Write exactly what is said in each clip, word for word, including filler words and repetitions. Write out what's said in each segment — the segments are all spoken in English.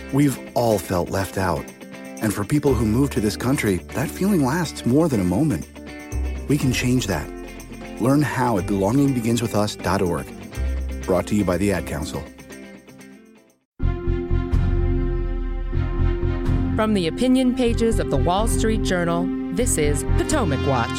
We've all felt left out. And for people who move to this country, that feeling lasts more than a moment. We can change that. Learn how at belonging begins with us dot org. Brought to you by the Ad Council. From the opinion pages of the Wall Street Journal, this is Potomac Watch.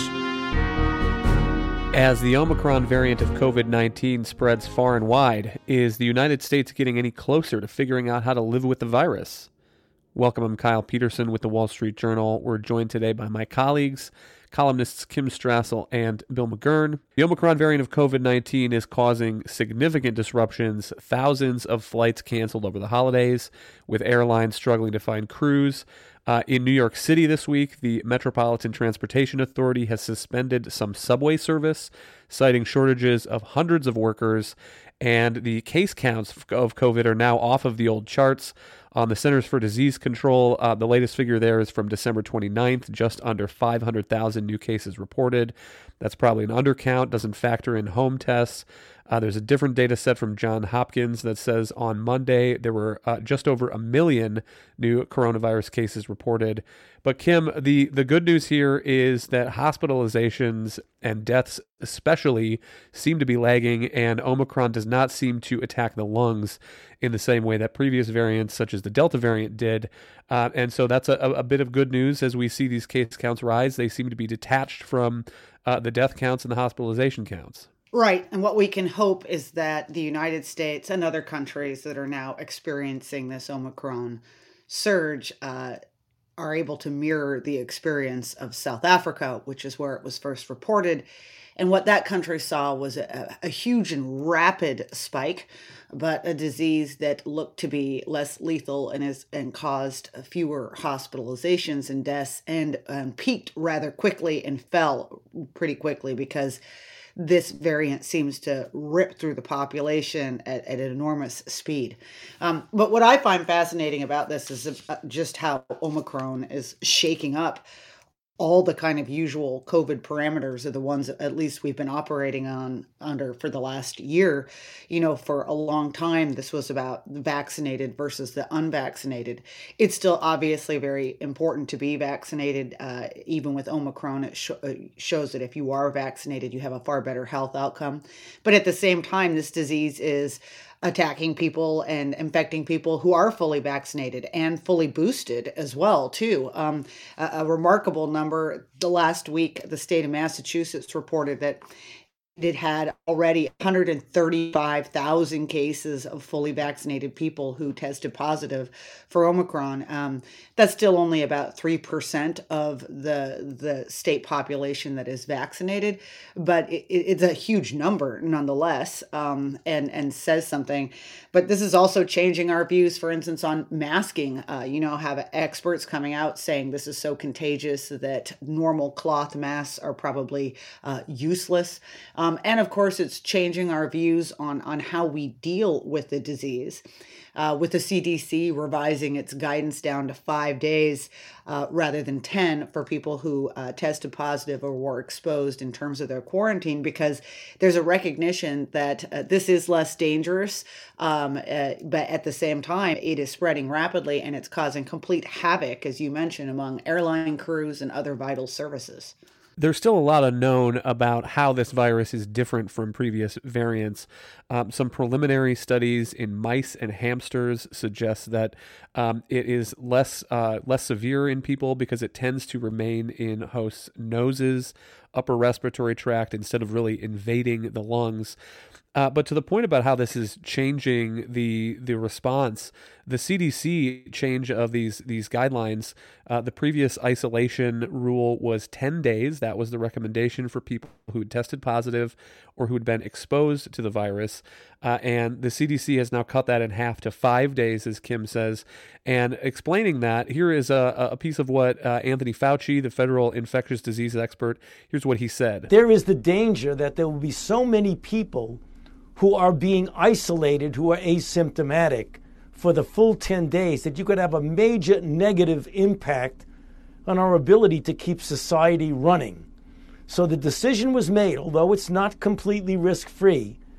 As the Omicron variant of covid nineteen spreads far and wide, is the United States getting any closer to figuring out how to live with the virus? Welcome, I'm Kyle Peterson with the Wall Street Journal. We're joined today by my colleagues, columnists Kim Strassel and Bill McGurn. The Omicron variant of covid nineteen is causing significant disruptions, thousands of flights canceled over the holidays, with airlines struggling to find crews. Uh, in New York City this week, the Metropolitan Transportation Authority has suspended some subway service, citing shortages of hundreds of workers, and the case counts of COVID are now off of the old charts. On the Centers for Disease Control, uh, the latest figure there is from December twenty-ninth, just under five hundred thousand new cases reported. That's probably an undercount, doesn't factor in home tests. Uh, there's a different data set from Johns Hopkins that says on Monday there were uh, just over a million new coronavirus cases reported. But Kim, the, the good news here is that hospitalizations and deaths especially seem to be lagging, and Omicron does not seem to attack the lungs in the same way that previous variants such as the Delta variant did. Uh, and so that's a, a bit of good news as we see these case counts rise. They seem to be detached from uh, the death counts and the hospitalization counts. Right. And what we can hope is that the United States and other countries that are now experiencing this Omicron surge uh, are able to mirror the experience of South Africa, which is where it was first reported. And what that country saw was a, a huge and rapid spike, but a disease that looked to be less lethal and is and caused fewer hospitalizations and deaths, and um, peaked rather quickly and fell pretty quickly because this variant seems to rip through the population at, at an enormous speed. Um, but what I find fascinating about this is just how Omicron is shaking up all the kind of usual COVID parameters are the ones that at least we've been operating on under for the last year. You know, for a long time, this was about the vaccinated versus the unvaccinated. It's still obviously very important to be vaccinated. Uh, even with Omicron, it sh- shows that if you are vaccinated, you have a far better health outcome. But at the same time, this disease is attacking people and infecting people who are fully vaccinated and fully boosted as well, too. Um, a, a remarkable number. The last week, the state of Massachusetts reported that it had already one hundred thirty-five thousand cases of fully vaccinated people who tested positive for Omicron. Um, that's still only about three percent of the the state population that is vaccinated, but it, it's a huge number nonetheless, um, and, and says something. But this is also changing our views, for instance, on masking. Uh, you know, have experts coming out saying this is so contagious that normal cloth masks are probably uh, useless. Um, and of course, it's changing our views on, on how we deal with the disease, uh, with the C D C revising its guidance down to five days uh, rather than ten for people who uh, tested positive or were exposed in terms of their quarantine, because there's a recognition that uh, this is less dangerous, um, uh, but at the same time, it is spreading rapidly and it's causing complete havoc, as you mentioned, among airline crews and other vital services. There's still a lot unknown about how this virus is different from previous variants. Um, some preliminary studies in mice and hamsters suggest that um, it is less uh, less severe in people because it tends to remain in hosts' noses, upper respiratory tract, instead of really invading the lungs. Uh, but to the point about how this is changing the the response, the C D C change of these these guidelines, uh, the previous isolation rule was ten days. That was the recommendation for people who had tested positive or who had been exposed to the virus. Uh, and the C D C has now cut that in half to five days, as Kim says. And explaining that, here is a, a piece of what uh, Anthony Fauci, the federal infectious disease expert, here's what he said. There is the danger that there will be so many people who are being isolated, who are asymptomatic for the full ten days, that you could have a major negative impact on our ability to keep society running. So the decision was made, although it's not completely risk-free,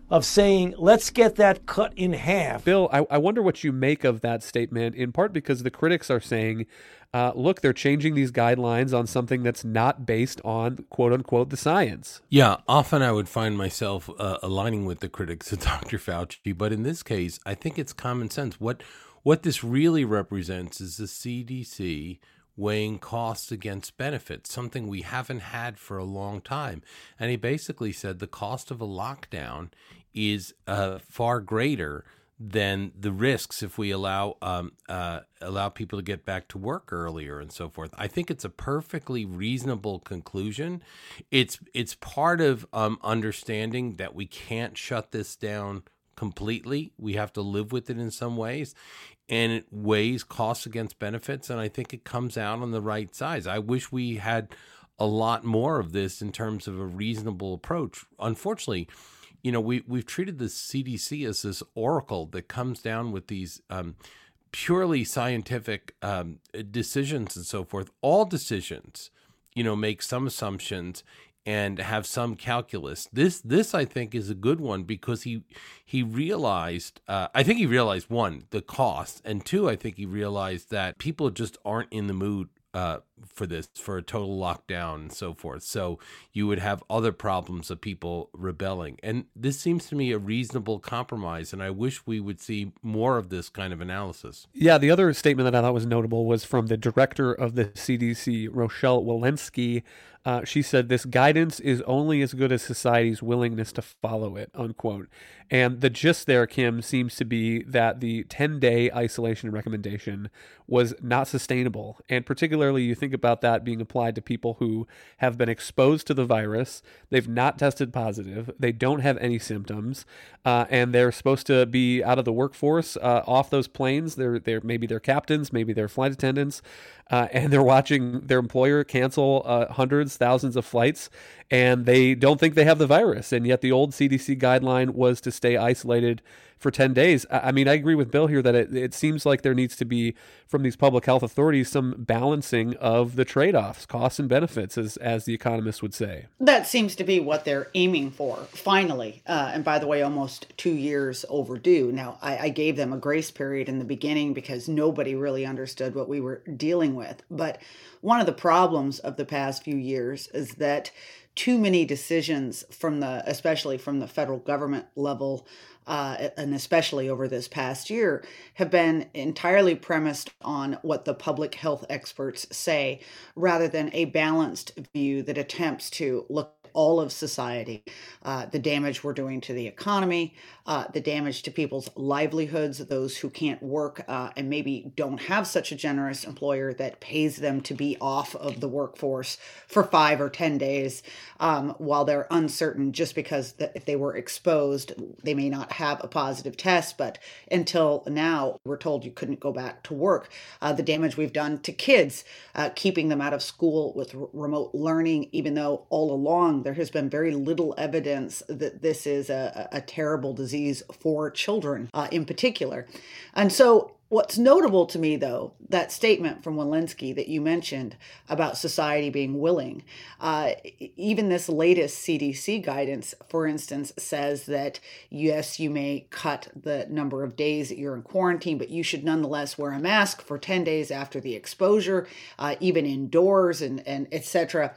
of saying, let's get that cut in half. Bill, I, I wonder what you make of that statement, in part because the critics are saying, uh, look, they're changing these guidelines on something that's not based on, quote unquote, the science. Yeah, often I would find myself uh, aligning with the critics of Doctor Fauci, but in this case, I think it's common sense. What, what this really represents is the C D C weighing costs against benefits, something we haven't had for a long time. And he basically said the cost of a lockdown is uh, far greater than the risks if we allow um, uh, allow people to get back to work earlier and so forth. I think it's a perfectly reasonable conclusion. It's it's part of um, understanding that we can't shut this down completely. We have to live with it in some ways. And it weighs costs against benefits, and I think it comes out on the right size. I wish we had a lot more of this in terms of a reasonable approach. Unfortunately, you know, we, we've treated the C D C as this oracle that comes down with these um, purely scientific um, decisions and so forth. All decisions, you know, make some assumptions and have some calculus. This, this I think, is a good one because he he realized, uh, I think he realized, one, the cost, and two, I think he realized that people just aren't in the mood uh, for this, for a total lockdown and so forth. So you would have other problems of people rebelling. And this seems to me a reasonable compromise, and I wish we would see more of this kind of analysis. Yeah, the other statement that I thought was notable was from the director of the C D C, Rochelle Walensky. Uh, she said, this guidance is only as good as society's willingness to follow it, unquote. And the gist there, Kim, seems to be that the ten-day isolation recommendation was not sustainable. And particularly, you think about that being applied to people who have been exposed to the virus, they've not tested positive, they don't have any symptoms, uh, and they're supposed to be out of the workforce, uh, off those planes. They're, they're maybe they're captains, maybe they're flight attendants, uh, and they're watching their employer cancel uh, hundreds, thousands of flights, and they don't think they have the virus. And yet the old C D C guideline was to stay isolated for ten days. I mean, I agree with Bill here that it, it seems like there needs to be, from these public health authorities, some balancing of the trade-offs, costs and benefits, as, as the economists would say. That seems to be what they're aiming for, finally. Uh, and by the way, almost two years overdue. Now, I, I gave them a grace period in the beginning because nobody really understood what we were dealing with. But one of the problems of the past few years is that too many decisions from the, especially from the federal government level, uh, and especially over this past year, have been entirely premised on what the public health experts say, rather than a balanced view that attempts to look at all of society, uh, the damage we're doing to the economy, uh, the damage to people's livelihoods, those who can't work uh, and maybe don't have such a generous employer that pays them to be off of the workforce for five or ten days um, while they're uncertain, just because that if they were exposed, they may not have a positive test. But until now, we're told you couldn't go back to work. Uh, the damage we've done to kids, uh, keeping them out of school with r- remote learning, even though all along there has been very little evidence that this is a, a terrible disease for children uh, in particular. And so what's notable to me, though, that statement from Walensky that you mentioned about society being willing, uh, even this latest C D C guidance, for instance, says that, yes, you may cut the number of days that you're in quarantine, but you should nonetheless wear a mask for ten days after the exposure, uh, even indoors and, and et cetera.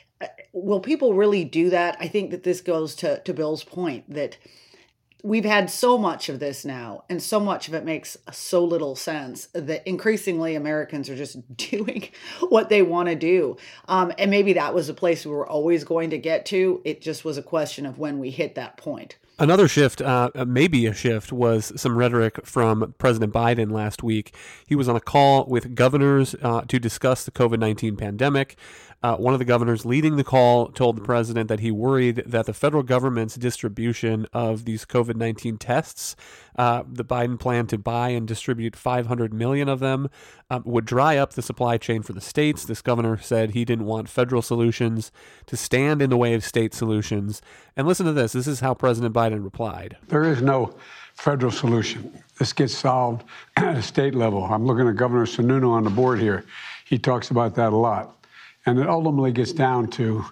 Will people really do that? I think that this goes to, to Bill's point that we've had so much of this now, and so much of it makes so little sense that increasingly Americans are just doing what they want to do. Um, and maybe that was a place we were always going to get to. It just was a question of when we hit that point. Another shift, uh, maybe a shift, was some rhetoric from President Biden last week. He was on a call with governors uh, to discuss the covid nineteen pandemic. Uh, one of the governors leading the call told the president that he worried that the federal government's distribution of these covid nineteen tests, uh, the Biden plan to buy and distribute five hundred million of them, um, would dry up the supply chain for the states. This governor said he didn't want federal solutions to stand in the way of state solutions. And listen to this. This is how President Biden replied. There is no federal solution. This gets solved at a state level. I'm looking at Governor Sununu on the board here. He talks about that a lot. And it ultimately gets down to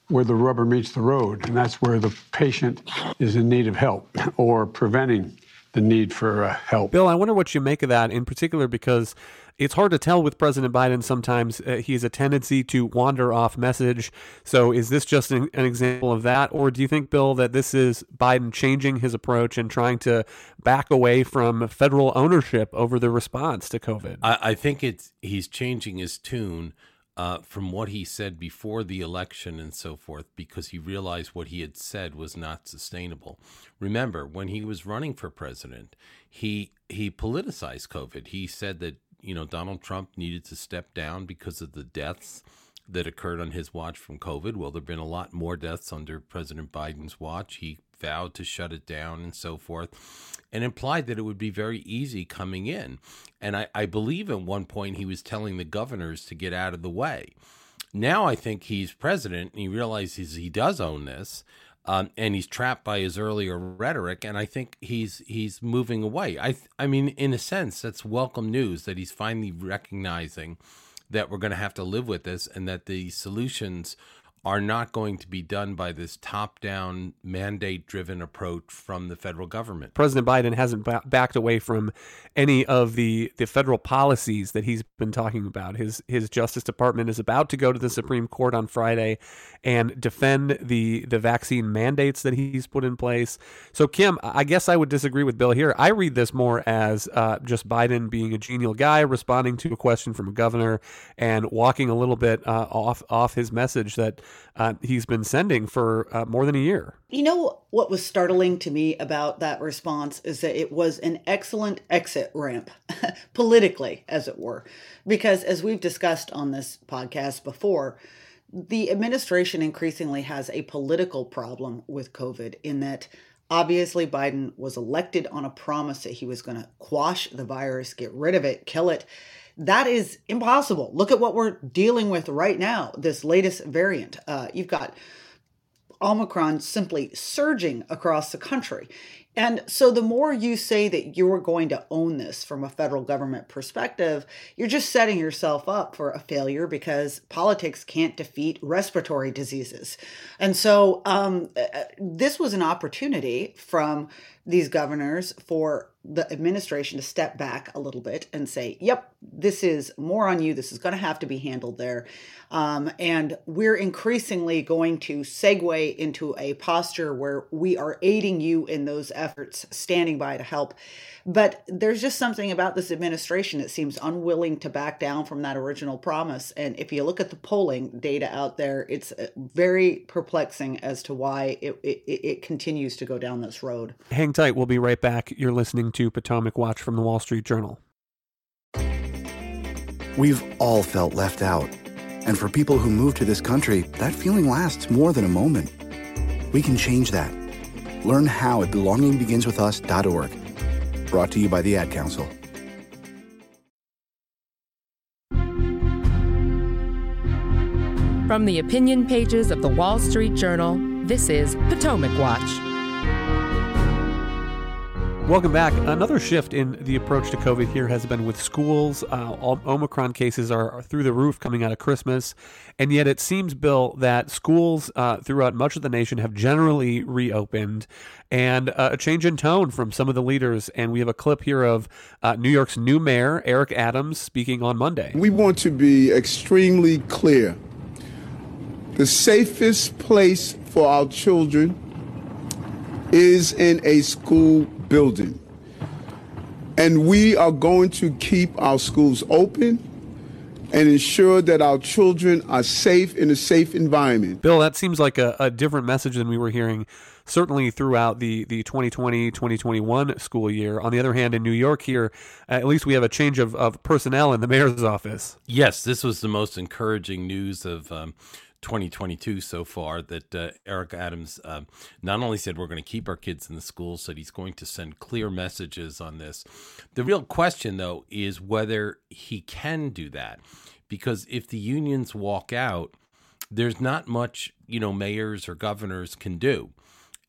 where the rubber meets the road, and that's where the patient is in need of help or preventing the need for uh, help. Bill, I wonder what you make of that in particular, because it's hard to tell with President Biden. Sometimes uh, he has a tendency to wander off message. So is this just an, an example of that? Or do you think, Bill, that this is Biden changing his approach and trying to back away from federal ownership over the response to COVID? I, I think it's he's changing his tune uh, from what he said before the election and so forth, because he realized what he had said was not sustainable. Remember, when he was running for president, he he politicized COVID. He said that, you know, Donald Trump needed to step down because of the deaths that occurred on his watch from COVID. Well, there have been a lot more deaths under President Biden's watch. He vowed to shut it down and so forth, and implied that it would be very easy coming in. And I, I believe at one point he was telling the governors to get out of the way. Now I think he's president and he realizes he does own this. Um, and he's trapped by his earlier rhetoric, and I think he's he's moving away. I th- I mean, in a sense, that's welcome news that he's finally recognizing that we're going to have to live with this, and that the solutions are not going to be done by this top-down, mandate-driven approach from the federal government. President Biden hasn't ba- backed away from any of the, the federal policies that he's been talking about. His his Justice Department is about to go to the Supreme Court on Friday and defend the, the vaccine mandates that he's put in place. So, Kim, I guess I would disagree with Bill here. I read this more as uh, just Biden being a genial guy, responding to a question from a governor, and walking a little bit uh, off, off his message that Uh, he's been sending for uh, more than a year. You know, what was startling to me about that response is that it was an excellent exit ramp, politically, as it were. Because as we've discussed on this podcast before, the administration increasingly has a political problem with COVID, in that obviously Biden was elected on a promise that he was going to quash the virus, get rid of it, kill it. That is impossible. Look at what we're dealing with right now, this latest variant. Uh, you've got Omicron simply surging across the country. And so the more you say that you're going to own this from a federal government perspective, you're just setting yourself up for a failure, because politics can't defeat respiratory diseases. And so um, this was an opportunity from these governors for the administration to step back a little bit and say, yep, this is more on you. This is going to have to be handled there. Um, and we're increasingly going to segue into a posture where we are aiding you in those efforts, standing by to help. But there's just something about this administration that seems unwilling to back down from that original promise. And if you look at the polling data out there, it's very perplexing as to why it, it, it continues to go down this road. Hang tight. We'll be right back. You're listening to Potomac Watch from the Wall Street Journal. We've all felt left out. And for people who move to this country, that feeling lasts more than a moment. We can change that. Learn how at belonging begins with us dot org. Brought to you by the Ad Council. From the opinion pages of the Wall Street Journal, this is Potomac Watch. Welcome back. Another shift in the approach to COVID here has been with schools. Uh, Omicron cases are, are through the roof coming out of Christmas. And yet it seems, Bill, that schools uh, throughout much of the nation have generally reopened, and uh, a change in tone from some of the leaders. And we have a clip here of uh, New York's new mayor, Eric Adams, speaking on Monday. We want to be extremely clear. The safest place for our children is in a school building. And we are going to keep our schools open and ensure that our children are safe in a safe environment. Bill, that seems like a, a different message than we were hearing certainly throughout the, the twenty twenty twenty twenty-one school year. On the other hand, in New York here, at least we have a change of, of personnel in the mayor's office. Yes, this was the most encouraging news of um, twenty twenty-two so far, that uh, Eric Adams uh, not only said we're going to keep our kids in the schools, said he's going to send clear messages on this. The real question, though, is whether he can do that, because if the unions walk out, there's not much, you know, mayors or governors can do.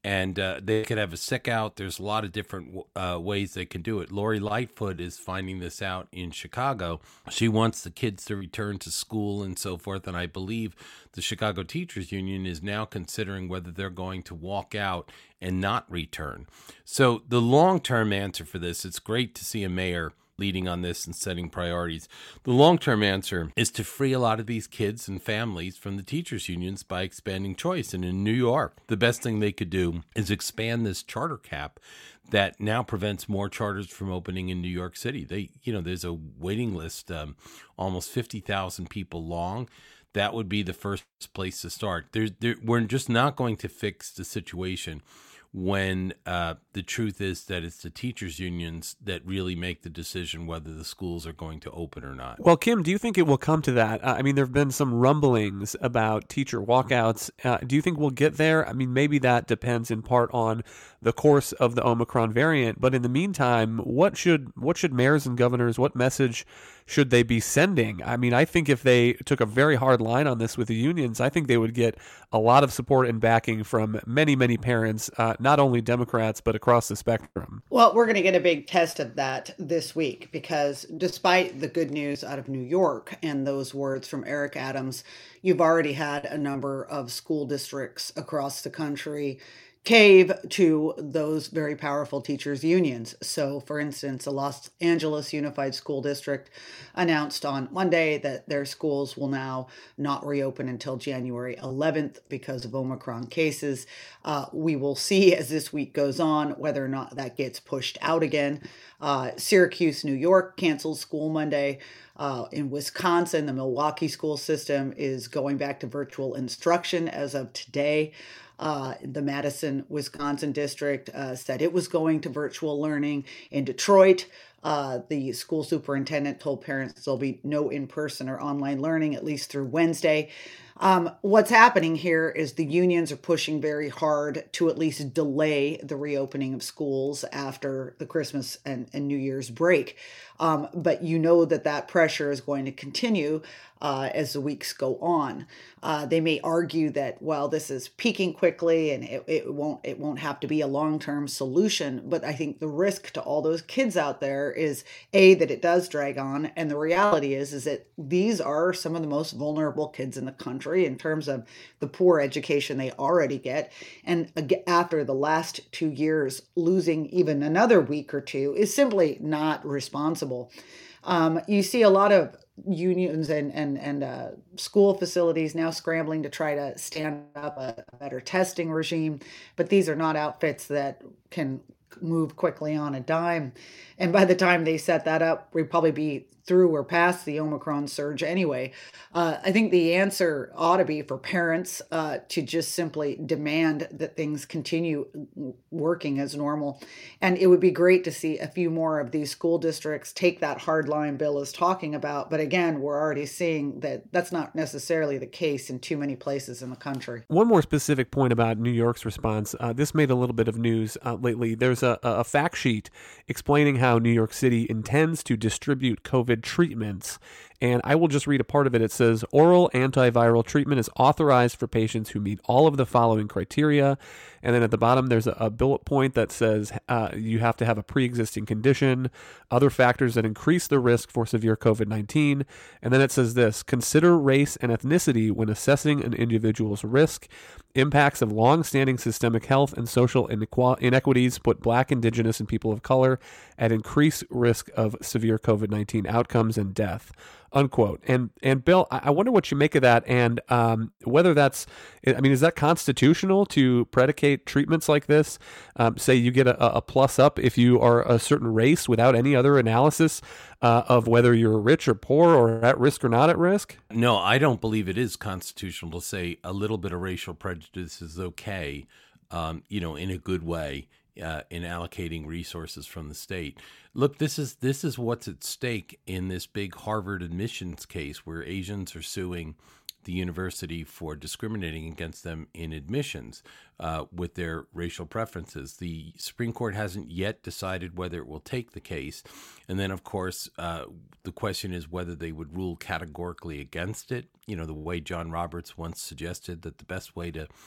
And uh, they could have a sick out. There's a lot of different uh, ways they can do it. Lori Lightfoot is finding this out in Chicago. She wants the kids to return to school and so forth. And I believe the Chicago Teachers Union is now considering whether they're going to walk out and not return. So the long-term answer for this, it's great to see a mayor leading on this and setting priorities. The long-term answer is to free a lot of these kids and families from the teachers' unions by expanding choice. And in New York, the best thing they could do is expand this charter cap that now prevents more charters from opening in New York City. They, you know, there's a waiting list, um, almost fifty thousand people long. That would be the first place to start. There's, there, we're just not going to fix the situation when uh, the truth is that it's the teachers' unions that really make the decision whether the schools are going to open or not. Well, Kim, do you think it will come to that? Uh, I mean, there have been some rumblings about teacher walkouts. Uh, do you think we'll get there? I mean, maybe that depends in part on the course of the Omicron variant. But in the meantime, what should what should mayors and governors, what message should they be sending? I mean, I think if they took a very hard line on this with the unions, I think they would get a lot of support and backing from many, many parents, uh, not only Democrats, but across the spectrum. Well, we're going to get a big test of that this week because despite the good news out of New York and those words from Eric Adams, you've already had a number of school districts across the country cave to those very powerful teachers' unions. So, for instance, the Los Angeles Unified School District announced on Monday that their schools will now not reopen until January eleventh because of Omicron cases. Uh, we will see as this week goes on whether or not that gets pushed out again. Uh, Syracuse, New York canceled school Monday. Uh, in Wisconsin, the Milwaukee school system is going back to virtual instruction as of today. Uh, the Madison, Wisconsin district uh, said it was going to virtual learning. In Detroit, uh, the school superintendent told parents there'll be no in-person or online learning, at least through Wednesday. Um, what's happening here is the unions are pushing very hard to at least delay the reopening of schools after the Christmas and, and New Year's break. Um, but you know that that pressure is going to continue uh, as the weeks go on. Uh, they may argue that, well, this is peaking quickly and it, it won't it won't have to be a long-term solution. But I think the risk to all those kids out there is, A, that it does drag on. And the reality is, is that these are some of the most vulnerable kids in the country in terms of the poor education they already get. And after the last two years, losing even another week or two is simply not responsible. Um, you see a lot of unions and and and uh, school facilities now scrambling to try to stand up a, a better testing regime, but these are not outfits that can move quickly on a dime. And by the time they set that up, we'd probably be through or past the Omicron surge anyway. Uh, I think the answer ought to be for parents uh, to just simply demand that things continue working as normal. And it would be great to see a few more of these school districts take that hard line Bill is talking about. But again, we're already seeing that that's not necessarily the case in too many places in the country. One more specific point about New York's response. Uh, this made a little bit of news uh, lately. There's a, a fact sheet explaining how New York City intends to distribute COVID treatments. And I will just read a part of it. It says, oral antiviral treatment is authorized for patients who meet all of the following criteria. And then at the bottom, there's a, a bullet point that says uh, you have to have a pre-existing condition, other factors that increase the risk for severe COVID nineteen. And then it says this, consider race and ethnicity when assessing an individual's risk. Impacts of long-standing systemic health and social inequ- inequities put Black, Indigenous, and people of color at increased risk of severe COVID nineteen outcomes and death, unquote. And and Bill, I wonder what you make of that, and um, whether that's, I mean, is that constitutional to predicate treatments like this? Um, say you get a, a plus up if you are a certain race without any other analysis uh, of whether you're rich or poor or at risk or not at risk? No, I don't believe it is constitutional to say a little bit of racial prejudice is okay, um, you know, in a good way. Uh, in allocating resources from the state. Look, this is this is what's at stake in this big Harvard admissions case where Asians are suing the university for discriminating against them in admissions uh, with their racial preferences. The Supreme Court hasn't yet decided whether it will take the case. And then, of course, uh, the question is whether they would rule categorically against it. You know, the way John Roberts once suggested that the best way to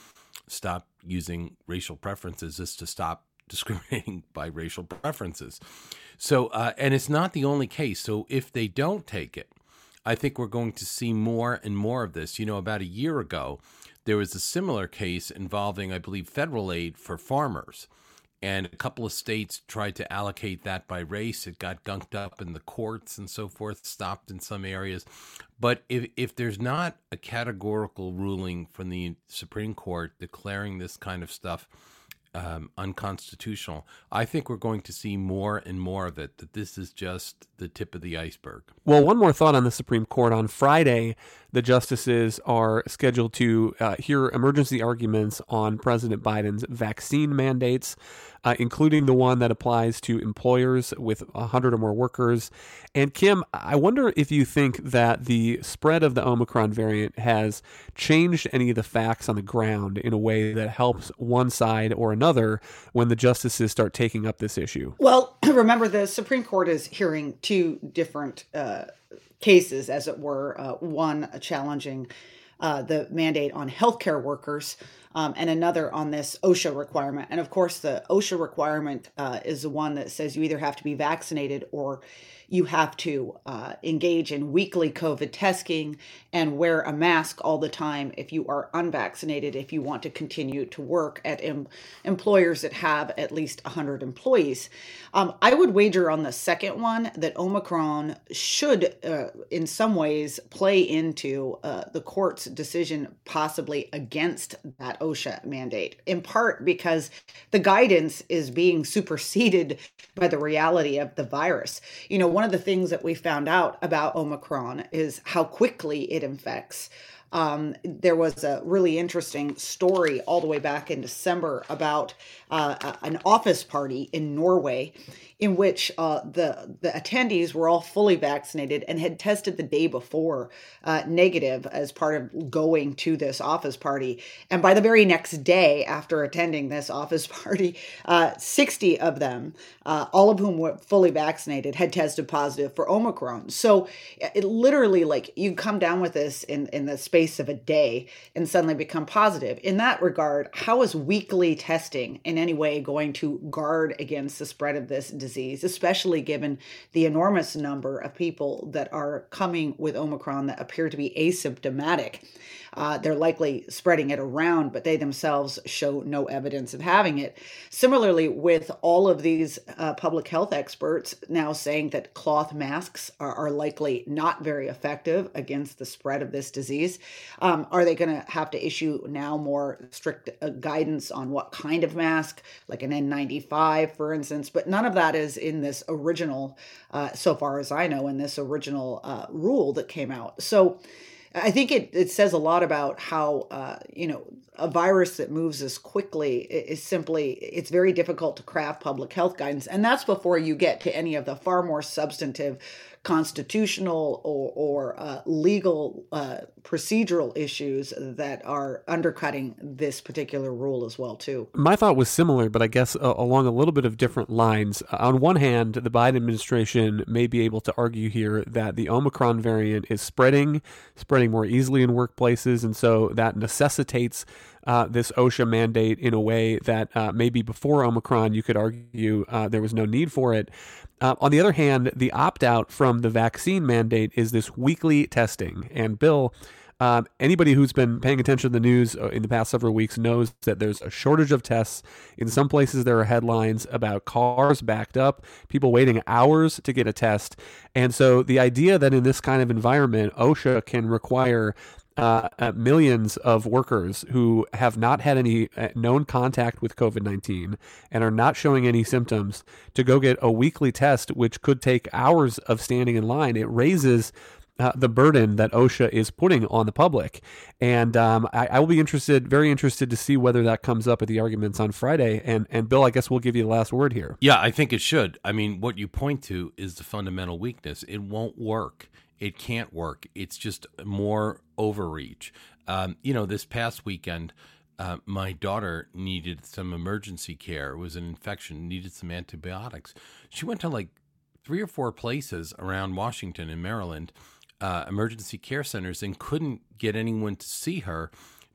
stop using racial preferences is to stop discriminating by racial preferences. So, uh, and it's not the only case. So if they don't take it, I think we're going to see more and more of this. You know, about a year ago, there was a similar case involving, I believe, federal aid for farmers. And a couple of states tried to allocate that by race. It got gunked up in the courts and so forth, stopped in some areas. But if, if there's not a categorical ruling from the Supreme Court declaring this kind of stuff um, unconstitutional, I think we're going to see more and more of it, that this is just the tip of the iceberg. Well, one more thought on the Supreme Court. On Friday, the justices are scheduled to uh, hear emergency arguments on President Biden's vaccine mandates, uh, including the one that applies to employers with one hundred or more workers. And Kim, I wonder if you think that the spread of the Omicron variant has changed any of the facts on the ground in a way that helps one side or another when the justices start taking up this issue. Well, remember, the Supreme Court is hearing two different uh, cases, as it were, uh, one challenging uh, the mandate on healthcare workers, um, and another on this OSHA requirement. And of course, the OSHA requirement uh, is the one that says you either have to be vaccinated or you have to uh, engage in weekly COVID testing and wear a mask all the time if you are unvaccinated, if you want to continue to work at em- employers that have at least one hundred employees. Um, I would wager on the second one that Omicron should, uh, in some ways, play into uh, the court's decision possibly against that OSHA mandate, in part because the guidance is being superseded by the reality of the virus. You know, one of the things that we found out about Omicron is how quickly it infects. Um, there was a really interesting story all the way back in December about uh, an office party in Norway in which uh, the, the attendees were all fully vaccinated and had tested the day before uh, negative as part of going to this office party. And by the very next day after attending this office party, uh, sixty of them, uh, all of whom were fully vaccinated, had tested positive for Omicron. So it literally, like, you come down with this in, in the space of a day and suddenly become positive. In that regard, how is weekly testing in any way going to guard against the spread of this disease, especially given the enormous number of people that are coming with Omicron that appear to be asymptomatic? Uh, they're likely spreading it around, but they themselves show no evidence of having it. Similarly, with all of these uh, public health experts now saying that cloth masks are, are likely not very effective against the spread of this disease, um, are they going to have to issue now more strict uh, guidance on what kind of mask, like an N ninety-five, for instance? But none of that is in this original, uh, so far as I know, in this original uh, rule that came out. So I think it, it says a lot about how, uh, you know, a virus that moves as quickly is simply, it's very difficult to craft public health guidance. And that's before you get to any of the far more substantive constitutional or, or uh, legal uh, procedural issues that are undercutting this particular rule as well, too. My thought was similar, but I guess uh, along a little bit of different lines. On one hand, the Biden administration may be able to argue here that the Omicron variant is spreading, spreading more easily in workplaces, and so that necessitates Uh, this OSHA mandate in a way that uh, maybe before Omicron you could argue uh, there was no need for it. Uh, on the other hand, the opt-out from the vaccine mandate is this weekly testing. And Bill, um, anybody who's been paying attention to the news in the past several weeks knows that there's a shortage of tests. In some places, there are headlines about cars backed up, people waiting hours to get a test. And so the idea that in this kind of environment, OSHA can require Uh, uh, millions of workers who have not had any uh, known contact with COVID nineteen and are not showing any symptoms to go get a weekly test, which could take hours of standing in line. It raises uh, the burden that OSHA is putting on the public. And um, I, I will be interested, very interested to see whether that comes up at the arguments on Friday. And, and Bill, I guess we'll give you the last word here. Yeah, I think it should. I mean, what you point to is the fundamental weakness. It won't work. It can't work. It's just more overreach. Um, you know, this past weekend, uh, my daughter needed some emergency care. It was an infection, needed some antibiotics. She went to like three or four places around Washington and Maryland, uh, emergency care centers, and couldn't get anyone to see her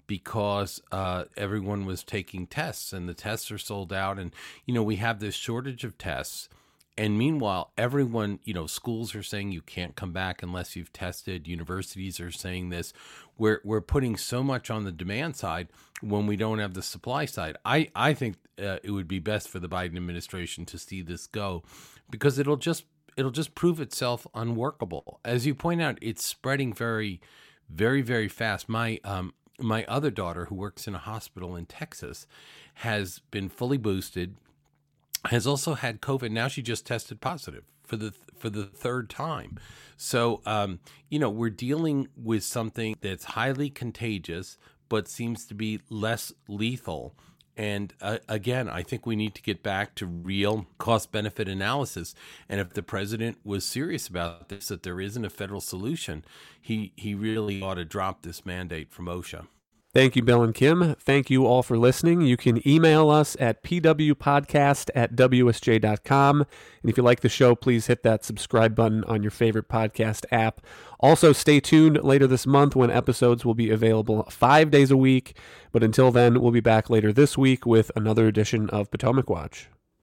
because uh, everyone was taking tests, and the tests are sold out. And, you know, we have this shortage of tests. And meanwhile, everyone, you know, schools are saying you can't come back unless you've tested. Universities are saying this. We're we're putting so much on the demand side when we don't have the supply side. I, I think uh, it would be best for the Biden administration to see this go, because it'll just it'll just prove itself unworkable. As you point out, it's spreading very, very, very fast. My um my other daughter, who works in a hospital in Texas, has been fully boosted, has also had COVID. Now she just tested positive for the for the third time. So, um, you know, we're dealing with something that's highly contagious, but seems to be less lethal. And uh, again, I think we need to get back to real cost-benefit analysis. And if the president was serious about this, that there isn't a federal solution, he, he really ought to drop this mandate from OSHA. Thank you, Bill and Kim. Thank you all for listening. You can email us at p w podcast at w s j dot com. And if you like the show, please hit that subscribe button on your favorite podcast app. Also, stay tuned later this month when episodes will be available five days a week. But until then, we'll be back later this week with another edition of Potomac Watch.